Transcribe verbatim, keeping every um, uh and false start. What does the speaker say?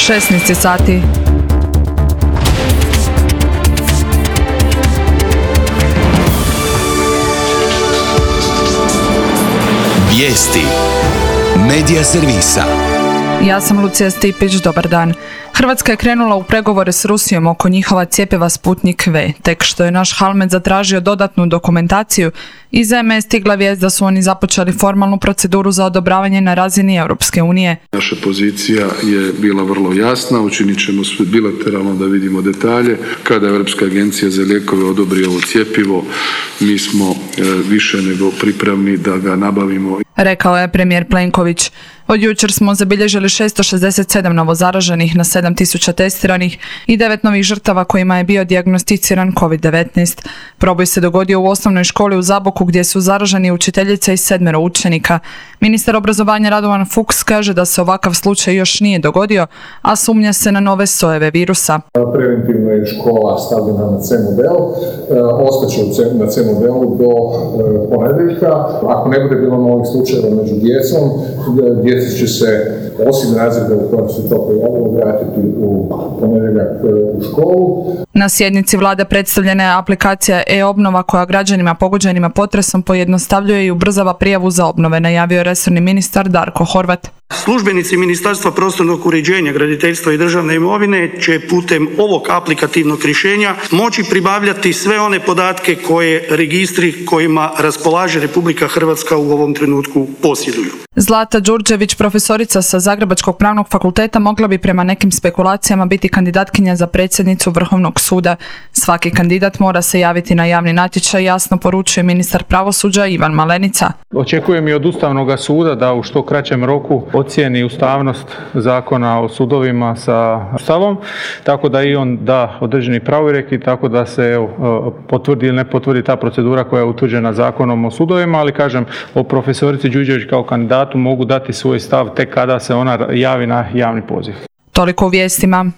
šesnaest sati. Vijesti Medija servisa. Ja sam Lucija Stipić, dobar dan. Hrvatska je krenula u pregovore s Rusijom oko njihova cjepiva Sputnik V. Tek što je naš Halmed zatražio dodatnu dokumentaciju, iz zeme je stigla vijest da su oni započeli formalnu proceduru za odobravanje na razini Europske unije. Naša pozicija je bila vrlo jasna, učinit ćemo sve bilateralno da vidimo detalje. Kada Europska agencija za lijekove odobri ovo cjepivo, mi smo e, više nego pripravni da ga nabavimo. Rekao je premijer Plenković. Od jučer smo zabilježili šesto šezdeset sedam novozaraženih na sedam tisuća testiranih i devet novih žrtava kojima je bio dijagnosticiran kovid devetnaest. Proboj se dogodio u osnovnoj školi u Zaboku gdje su zaraženi učiteljica i sedmero učenika. Ministar obrazovanja Radovan Fuchs kaže da se ovakav slučaj još nije dogodio, a sumnja se na nove sojeve virusa. Preventivno je škola stavljena na C model, ostaće na C modelu do ponedjeljka. Ako ne bude bilo novih slučajeva među djecom, djeca će se, osim razreda u kojem se to pojavilo, vratiti u ponedjeljak u školu. Na sjednici vlade predstavljena je aplikacija e-obnova koja građanima pogođenima potresom pojednostavljuje i ubrzava prijavu za obnove, najavio resorni ministar Darko Horvat. Službenici Ministarstva prostornog uređenja, graditeljstva i državne imovine će putem ovog aplikativnog rješenja moći pribavljati sve one podatke koje registri kojima raspolaže Republika Hrvatska u ovom trenutku posjeduju. Zlata Đurđević, profesorica sa Zagrebačkog pravnog fakulteta, mogla bi prema nekim spekulacijama biti kandidatkinja za predsjednicu Vrhovnog suda. Svaki kandidat mora se javiti na javni natječaj, jasno poručuje ministar pravosuđa Ivan Malenica. Očekujem i od Ustavnog suda da u što kraćem roku ocijeni ustavnost zakona o sudovima sa Ustavom, tako da i on da određeni pravorijek i tako da se evo, potvrdi ili ne potvrdi ta procedura koja je utvrđena zakonom o sudovima, ali kažem, o profesorici Đurđević kao kandidatu mogu dati svoj stav tek kada se ona javi na javni poziv. Toliko u vijestima.